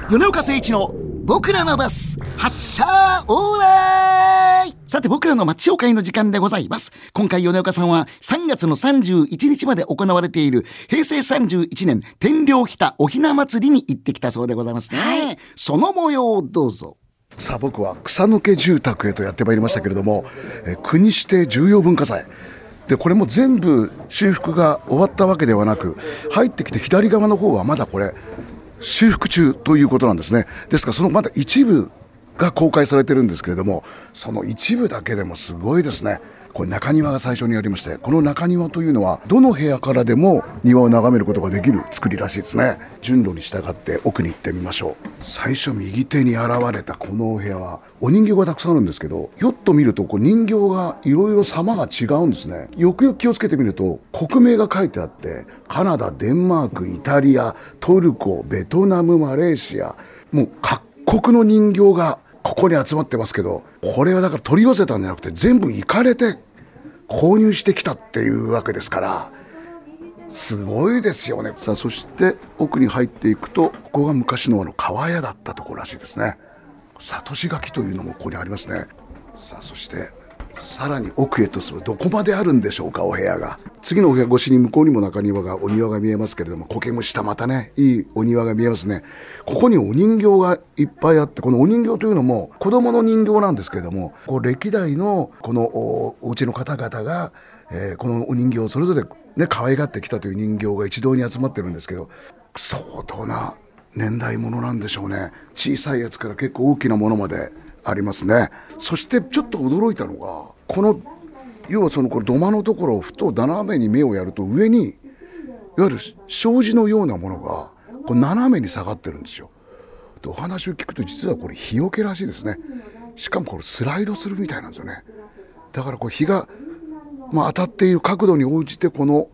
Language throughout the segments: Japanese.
米岡誠一の僕らのバス発車オーライ。さて、僕らの町紹介の時間でございます。今回米岡さんは3月の31日まで行われている平成31年天領日田おひな祭りに行ってきたそうでございますね、はい、その模様をどうぞ。 さあ、僕は草抜け住宅へとやってまいりましたけれども、国指定重要文化財で、これも全部修復が終わったわけではなく、入ってきて左側の方はまだこれ修復中ということなんですね。ですからそのまだ一部が公開されてるんですけれども、その一部だけでもすごいですね。これ中庭が最初にありまして、この中庭というのはどの部屋からでも庭を眺めることができる作りらしいですね。順路に従って奥に行ってみましょう。最初右手に現れたこのお部屋はお人形がたくさんあるんですけど、ひょっと見るとこう人形がいろいろ様が違うんですね。よくよく気をつけてみると国名が書いてあって、カナダ、デンマーク、イタリア、トルコ、ベトナム、マレーシア、もう各国の人形がここに集まってますけど、これはだから取り寄せたんじゃなくて全部行かれて購入してきたっていうわけですから、すごいですよね。さあ、そして奥に入っていくと、ここが昔の川屋だったところらしいですね。里し垣というのもここにありますね。さあ、そしてさらに奥へと進む。どこまであるんでしょうか、お部屋が。次のお部屋越しに向こうにも中庭が、お庭が見えますけれども、苔むしたまたね、いいお庭が見えますね。ここにお人形がいっぱいあって、このお人形というのも子供の人形なんですけれども、こう歴代のこの お家の方々が、このお人形をそれぞれね可愛がってきたという人形が一堂に集まってるんですけど、相当な年代ものなんでしょうね。小さいやつから結構大きなものまでありますね。そしてちょっと驚いたのが、この要はこれ土間のところをふと斜めに目をやると、上にいわゆる障子のようなものがこう斜めに下がってるんですよ。で、お話を聞くと実はこれ日よけらしいですね。しかもこれスライドするみたいなんですよね。だからこう日が、当たっている角度に応じてこの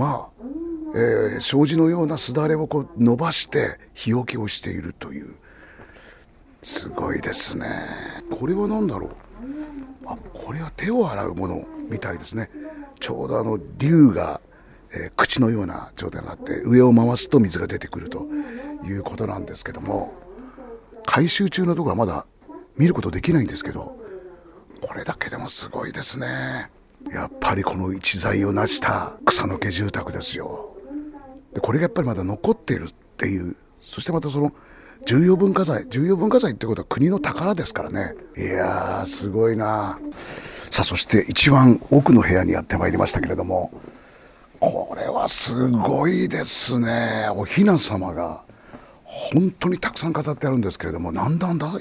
障子のようなすだれをこう伸ばして日よけをしているという、すごいですね。これは何だろう。これは手を洗うものみたいですね。ちょうど竜が、口のような状態になって上を回すと水が出てくるということなんですけども、改修中のところはまだ見ることできないんですけど、これだけでもすごいですね。やっぱりこの一材を成した草の毛住宅ですよ。で、これがやっぱりまだ残っているっていう、そしてまたその重要文化財ってことは国の宝ですからね。いやー、すごいな。さあ、そして一番奥の部屋にやってまいりましたけれども、これはすごいですね。お雛様が本当にたくさん飾ってあるんですけれども、何段だ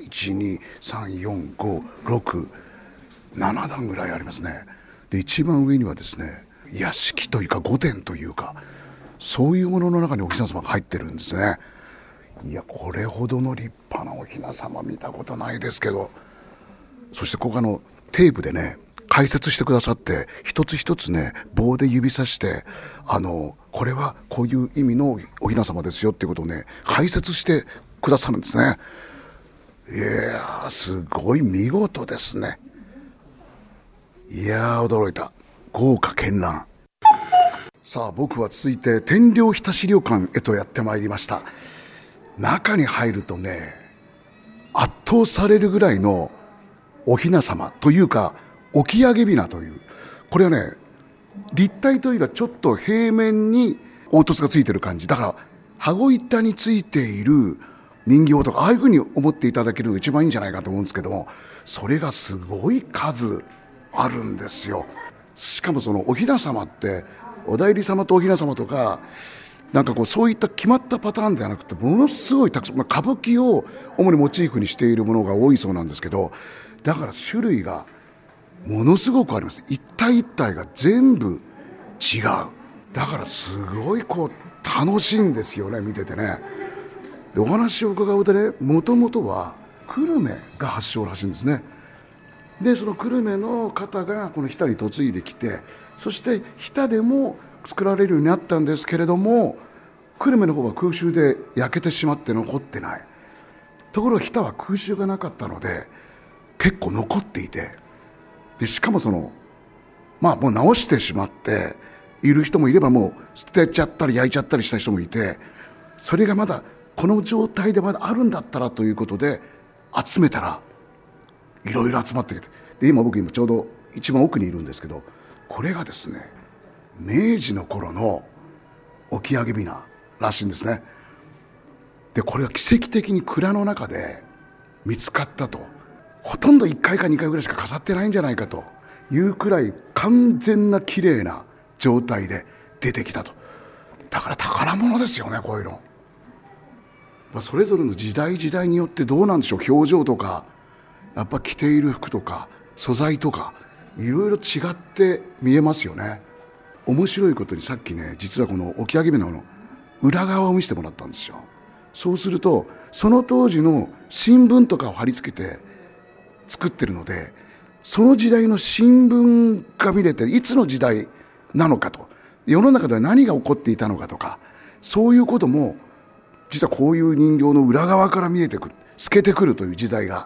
1,2,3,4,5,6,7 段ぐらいありますね。で、一番上にはですね、屋敷というか御殿というか、そういうものの中にお雛様が入ってるんですね。いや、これほどの立派なお雛様見たことないですけど、そしてここテープでね解説してくださって、一つ一つね棒で指さして、これはこういう意味のお雛様ですよっていうことをね解説してくださるんですね。いやー、すごい見事ですね。いやー、驚いた。豪華絢爛。さあ、僕は続いて天領日田資料館へとやってまいりました。中に入るとね、圧倒されるぐらいのお雛様というか起き上げ雛という、これはね立体というよりはちょっと平面に凹凸がついてる感じだから、羽子板についている人形とかああいう風に思っていただけるのが一番いいんじゃないかと思うんですけども、それがすごい数あるんですよ。しかもそのお雛様ってお内裏様とお雛様とか、なんかこうそういった決まったパターンではなくて、ものすごいたくさん、歌舞伎を主にモチーフにしているものが多いそうなんですけど、だから種類がものすごくあります。一体一体が全部違う。だからすごいこう楽しいんですよね、見ててね。で、お話を伺うとね、もともとは久留米が発祥らしいんですね。で、その久留米の方がこの日田に嫁いできて、そして日田でも作られるようになったんですけれども、久留米の方は空襲で焼けてしまって残ってない。ところが日田は空襲がなかったので結構残っていて、でしかももう直してしまっている人もいれば、もう捨てちゃったり焼いちゃったりした人もいて、それがまだこの状態でまだあるんだったらということで集めたらいろいろ集まってきて、で僕ちょうど一番奥にいるんですけど、これがですね明治の頃の沖上びならしいんですね。でこれが奇跡的に蔵の中で見つかったと。ほとんど1回か2回ぐらいしか飾ってないんじゃないかというくらい完全な綺麗な状態で出てきたと。だから宝物ですよね、こういうの。それぞれの時代時代によってどうなんでしょう、表情とかやっぱ着ている服とか素材とかいろいろ違って見えますよね。面白いことにさっきね、実はこの沖上びなの裏側を見せてもらったんですよ。そうするとその当時の新聞とかを貼り付けて作ってるので、その時代の新聞が見れて、いつの時代なのかと、世の中では何が起こっていたのかとか、そういうことも実はこういう人形の裏側から見えてくる、透けてくるという時代が、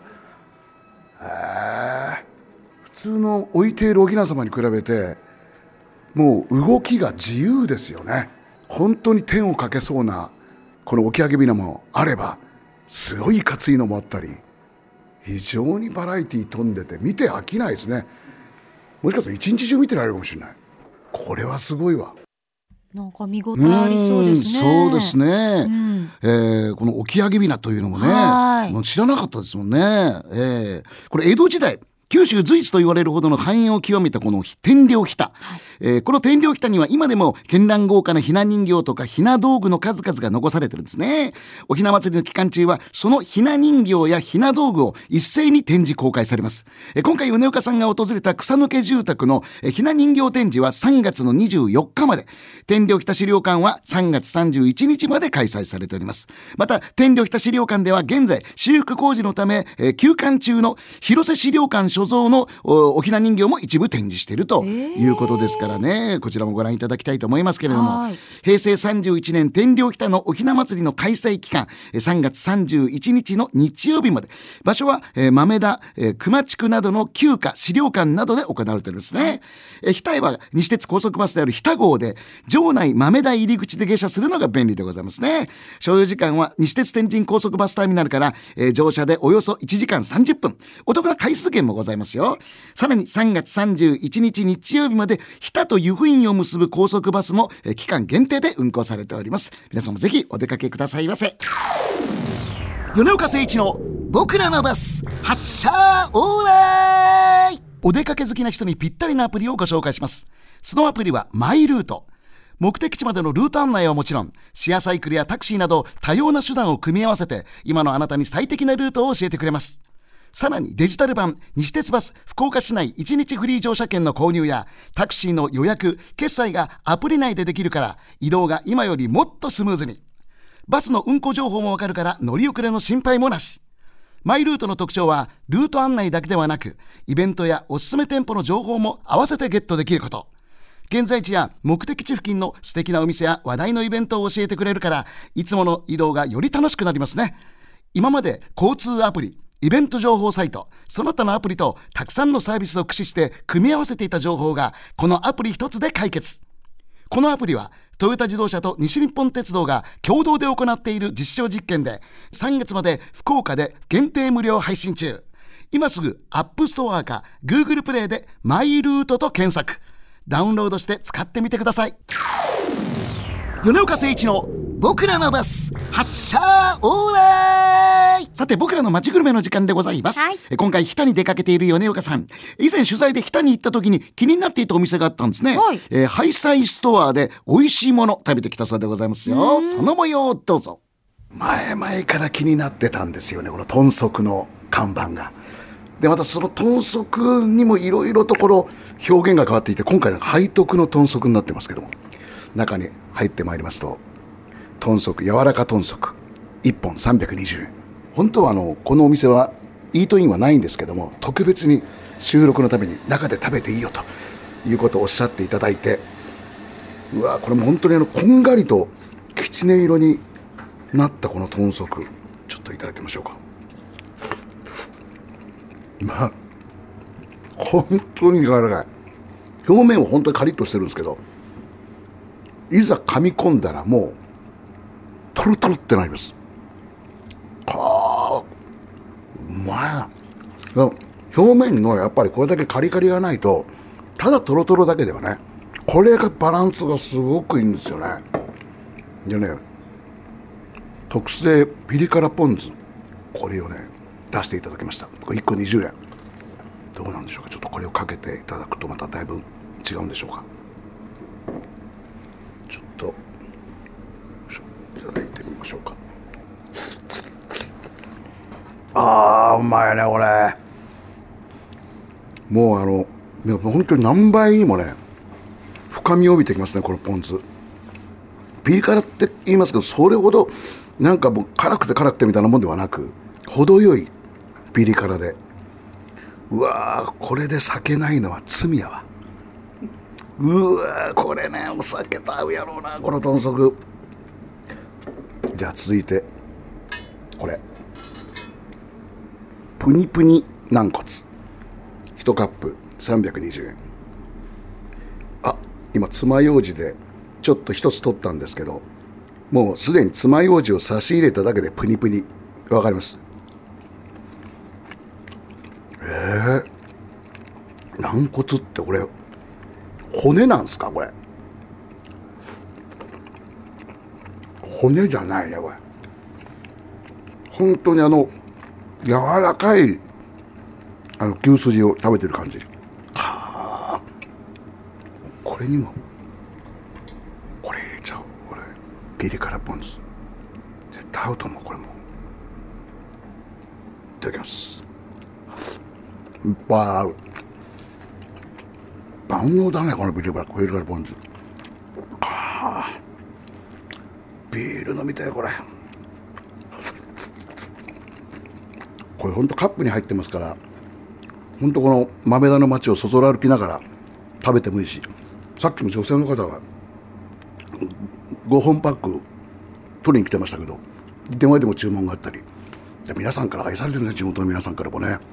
普通の置いているお雛様に比べてもう動きが自由ですよね。本当に天をかけそうなこの沖上びなもあれば、すごいいかついのもあったり、非常にバラエティー飛んでて見て飽きないですね。もしかしたら一日中見てられるかもしれない。これはすごいわ。 なんか見応えありそうですね。 そうですね、この沖上びなというのもね、もう知らなかったですもんね。これ江戸時代九州随一と言われるほどの繁栄を極めたこの天領日田、この天領日田には今でも絢爛豪華なひな人形とかひな道具の数々が残されてるんですね。おひな祭りの期間中はそのひな人形やひな道具を一斉に展示公開されます。今回米岡さんが訪れた草抜け住宅のひな人形展示は3月の24日まで、天領日田資料館は3月31日まで開催されております。また天領日田資料館では現在修復工事のため休館中の広瀬資料館所蔵のおひな人形も一部展示しているということですからね、こちらもご覧いただきたいと思いますけれども、平成31年天領日田のおひな祭りの開催期間3月31日の日曜日まで、場所は豆田熊地区などの旧家資料館などで行われているんですね。日田へは西鉄高速バスである日田号で城内豆田入り口で下車するのが便利でございますね。所要時間は西鉄天神高速バスターミナルから乗車でおよそ1時間30分、お得な回数券もございますよ。さらに3月31日日曜日まで日田と湯布院を結ぶ高速バスも期間限定で運行されております。皆さんもぜひお出かけくださいませ。米岡誠一の僕らのバス発車オーライ。お出かけ好きな人にぴったりなアプリをご紹介します。そのアプリはマイルート。目的地までのルート案内はもちろん、シェアサイクルやタクシーなど多様な手段を組み合わせて今のあなたに最適なルートを教えてくれます。さらにデジタル版西鉄バス福岡市内1日フリー乗車券の購入やタクシーの予約決済がアプリ内でできるから、移動が今よりもっとスムーズに。バスの運行情報もわかるから乗り遅れの心配もなし。マイルートの特徴はルート案内だけではなく、イベントやおすすめ店舗の情報も合わせてゲットできること。現在地や目的地付近の素敵なお店や話題のイベントを教えてくれるから、いつもの移動がより楽しくなりますね。今まで交通アプリ、イベント情報サイト、その他のアプリとたくさんのサービスを駆使して組み合わせていた情報がこのアプリ一つで解決。このアプリはトヨタ自動車と西日本鉄道が共同で行っている実証実験で、3月まで福岡で限定無料配信中。今すぐアップストアか Google プレイでマイルートと検索、ダウンロードして使ってみてください。米岡誠一の僕らのバス発車オーライ。さて僕らの街グルメの時間でございます、今回日田に出かけている米岡さん、以前取材で日田に行った時に気になっていたお店があったんですね、ハイサイストアで美味しいもの食べてきたそうでございますよ。その模様をどうぞ。 前々から気になってたんですよね、この豚足の看板が。でまたその豚足にもいろいろところ表現が変わっていて、今回は背徳の豚足になってますけども、中に入ってまいりますと、豚足柔らか豚足1本320円。本当はこのお店はイートインはないんですけども、特別に収録のために中で食べていいよということをおっしゃっていただいて、うわこれも本当にこんがりときつね色になったこの豚足、ちょっといただいてみましょうか。本当に柔らかい。表面は本当にカリッとしてるんですけど、いざ噛み込んだらもうトロトロってなります。 まいな。表面のやっぱりこれだけカリカリがないと、ただトロトロだけではね、これがバランスがすごくいいんですよね。でね、特製ピリ辛ポン酢、これをね出していただきました。これ1個20円。どうなんでしょうか。ちょっとこれをかけていただくとまただいぶ違うんでしょうか。ちょっといただいてみましょうか。うまいねこれ。もう本当に何倍にもね深みを帯びてきますね、このポン酢。ピリ辛って言いますけど、それほどなんかもう辛くてみたいなもんではなく、程よいピリ辛で、うわー、これで酒ないのは罪やわ。うわー、これねお酒と合うやろうな、この豚足。じゃあ続いてこれプニプニ軟骨1カップ320円。今爪楊枝でちょっと一つ取ったんですけど、もうすでに爪楊枝を差し入れただけでプニプニ、わかります？軟骨ってこれ骨なんすか？これ骨じゃないね、これ本当に柔らかい牛すじを食べてる感じ。これにもこれ入れちゃう。これピリ辛ポン酢絶対合うと思う。これもいただきます。合う。万能だねこのピリ辛ポン酢。ビール飲みたいこれ。これほんとカップに入ってますから、ほんとこの豆田の街をそそら歩きながら食べてもいいし、さっきも女性の方が5本パック取りに来てましたけど、電話でも注文があったり、皆さんから愛されてるね、地元の皆さんからもね。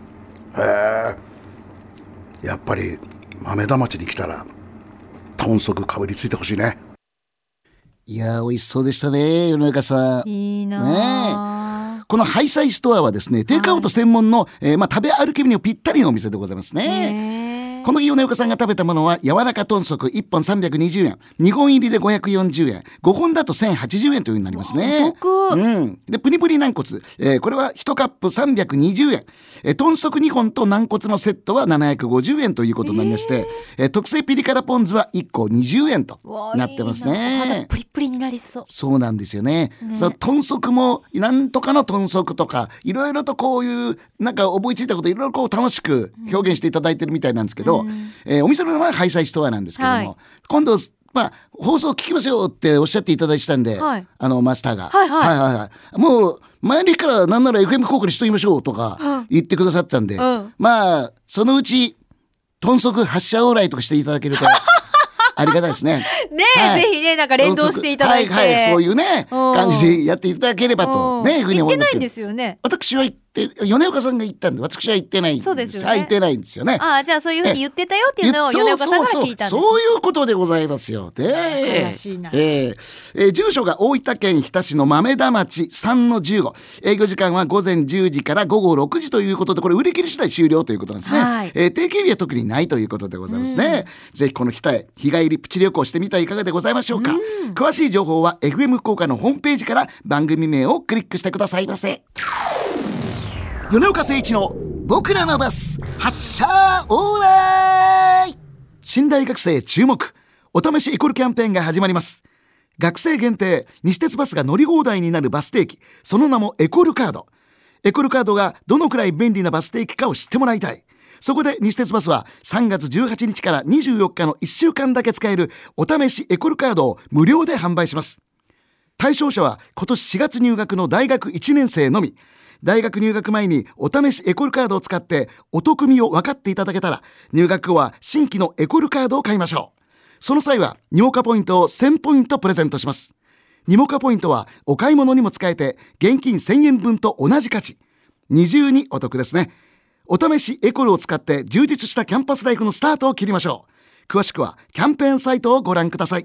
やっぱり豆田町に来たら豚足かぶりついてほしいね。いやー美味しそうでしたね、米中さん。 いいなこのハイサイストアはですね、テイクアウト専門の、食べ歩きにぴったりのお店でございますね。この日米岡さんが食べたものは、柔らか豚足1本320円、2本入りで540円、5本だと1080円という風になりますね。でプニプニ軟骨、これは1カップ320円、豚足2本と軟骨のセットは750円ということになりまして、特製ピリ辛ポン酢は1個20円となってますね。 肌プリプリになりそう。 そうなんですよね。その豚足もなんとかの豚足とか、いろいろとこういうなんか思いついたこといろいろこう楽しく表現していただいてるみたいなんですけど、お店の名前はハイサイストアなんですけども、今度放送聞きますよっておっしゃっていただいたんで、マスターがもう前の日からなんなら FM 効果にしときましょうとか言ってくださったんで、そのうち豚足発射往来とかしていただけるとありがたいですね。 ぜひね、なんか連動していただいて、 そういうね感じでやっていただければとね、いうふうに思いますけど。 言ってないんですよね。 私は言って、米岡さんが言ったんで、私は言ってないんです。 そうですよね。 言ってないんですよね。 じゃあそういうふうに言ってたよっていうのを米岡さんが聞いたんです。 そういうことでございますよ。 悔しいな。 住所が大分県日田市の豆田町3-15、営業時間は午前10時から午後6時ということで、これ売り切り次第終了ということなんですね。定休日は特にないということでございますね。ぜひこの日田へ日帰りプチ旅行してみてはいかがでございましょうか。詳しい情報は FM 福岡のホームページから番組名をクリックしてくださいませ。米岡誠一の僕らのバス発車オーライ。新大学生注目、お試しエコルキャンペーンが始まります。学生限定西鉄バスが乗り放題になるバス定期、その名もエコルカード。エコルカードがどのくらい便利なバス定期かを知ってもらいたい。そこで西鉄バスは3月18日から24日の1週間だけ使えるお試しエコルカードを無料で販売します。対象者は今年4月入学の大学1年生のみ。大学入学前にお試しエコルカードを使ってお得みを分かっていただけたら、入学後は新規のエコルカードを買いましょう。その際はニモカポイントを1000ポイントプレゼントします。ニモカポイントはお買い物にも使えて、現金1000円分と同じ価値、二重にお得ですね。お試しエコルを使って充実したキャンパスライフのスタートを切りましょう。詳しくはキャンペーンサイトをご覧ください。